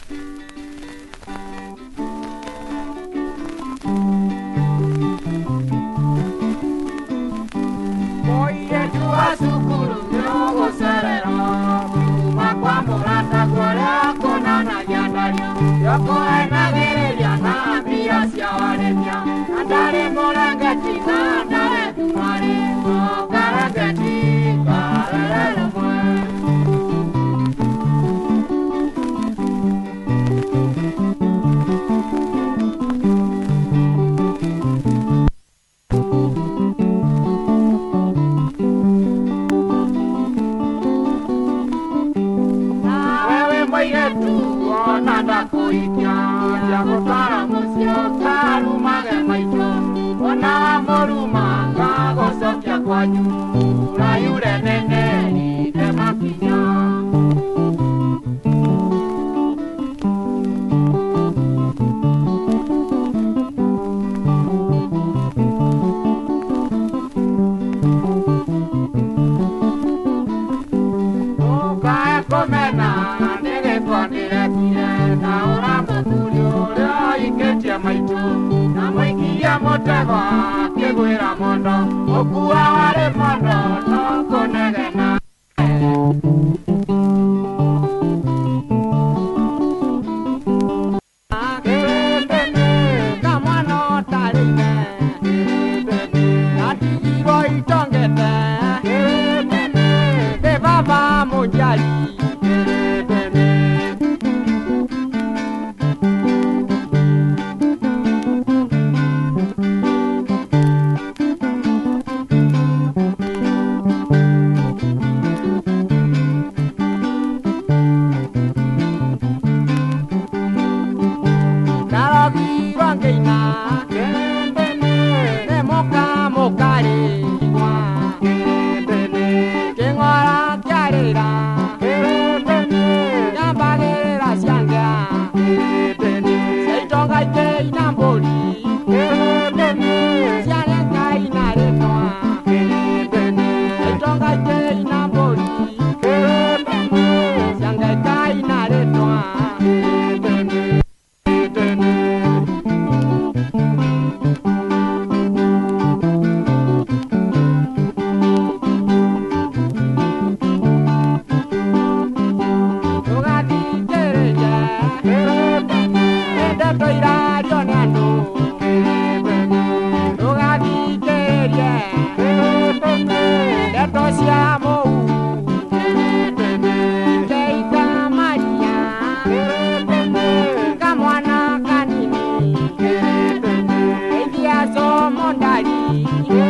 Oye, chua sukuru nyogo serero, makwa murata kwa kona na yandario, yoko ena gereria na bia sia waremia, andare morangeti na andare dumare, karangeti karere mwe. Nanda kuitia jago para musio karu mage maito ona moruma kago sokya kwanyu la yure nene ni te makinya o ka komena nege kondire maitu na mwikia motego kigwira mondo okua wari mondo no kunegena kamano tarine natigiro itongete de baba mujali Mondari